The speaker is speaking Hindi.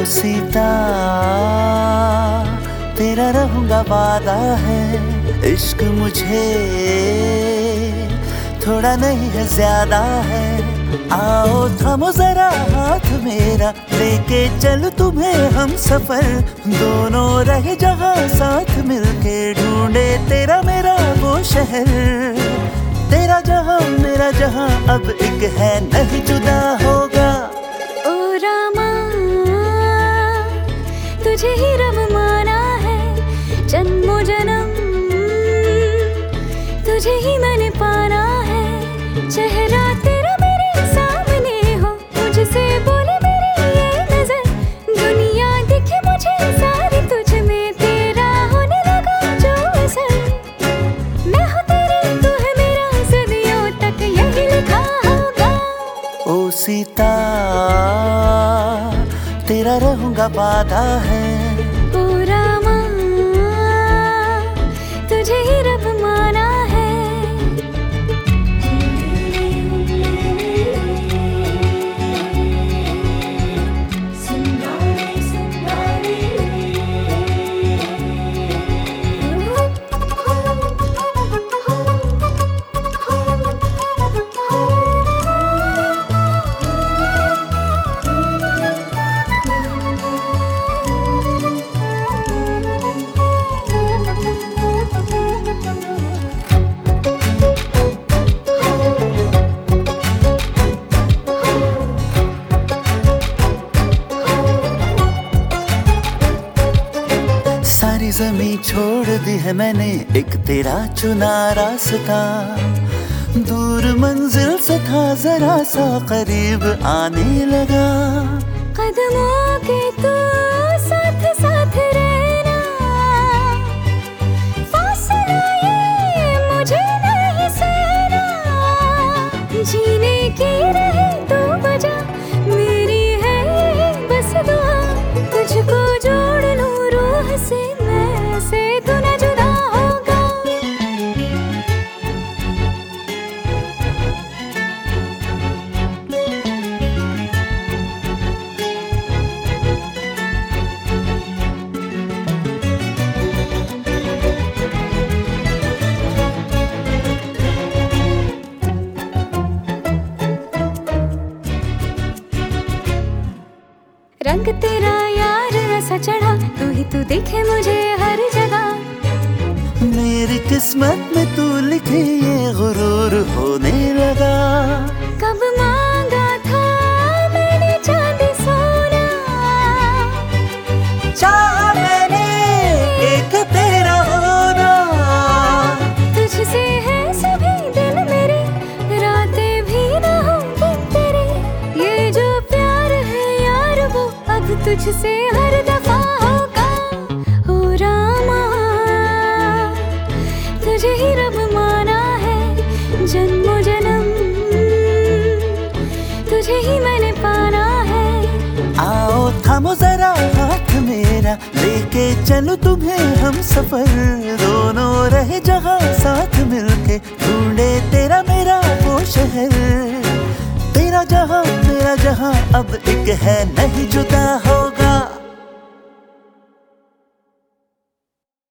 सीता तेरा रहूंगा वादा है, इश्क मुझे थोड़ा नहीं है ज्यादा है। आओ थामो जरा हाथ मेरा, लेके चल तुम्हें हम सफर, दोनों रहे जहाँ साथ मिलके ढूंढे तेरा मेरा वो शहर। तेरा जहाँ मेरा जहाँ अब एक है, नहीं जुदा होगा। ओ रामा तुझे ही रब माना है, जन्मों जन्म तुझे ही मैंने पाना है। चेहरा तेरा मेरे सामने हो, मुझसे बोले मेरी ये नजर, दुनिया दिखे मुझे सारी तुझ में, तेरा होने लगा जो असर। मैं हूँ तेरी तू है मेरा, सदियों तक यही लिखा होगा। ओ सीता तेरा रहूंगा वादा है। ओ रामा तुझे ही रब माना है। सारी ज़मीं छोड़ दी है मैंने, एक तेरा चुना रास्ता, दूर मंजिल से था जरा सा करीब आने लगा। कदमों के तू साथ साथ रहना, फासला ये मुझे नहीं सहना। जीने की रहे तो वजह मेरी है यही बस दुआ, तुझको जोड़ लूं रूह से मैं, से तू न जुदा होगा। रंग तेरा यार ऐसा चढ़ा, तू ही तू दिखे मुझे हर जगह। मेरी किस्मत में तू लिखे ये गुरूर होने लगा। कब मांगा था मैंने चांदी सोना, चाहा मैंने एक तेरा होना। तुझसे है सभी दिन मेरे, रातें भी ना होंगी तेरे। ये जो प्यार है यार वो अब तुझसे हर दफा होगा। हो रामा तुझे ही रब माना है, जन्मों जन्म तुझे ही मैंने पाना है। आओ थामो जरा हाथ मेरा, लेके चलो तुम्हें हम सफर, दोनों रहे जहाँ साथ मिलके ढूंढे तेरा मेरा वो शहर। तेरा जहाँ मेरा जहाँ अब एक है, नहीं जुदा होगा।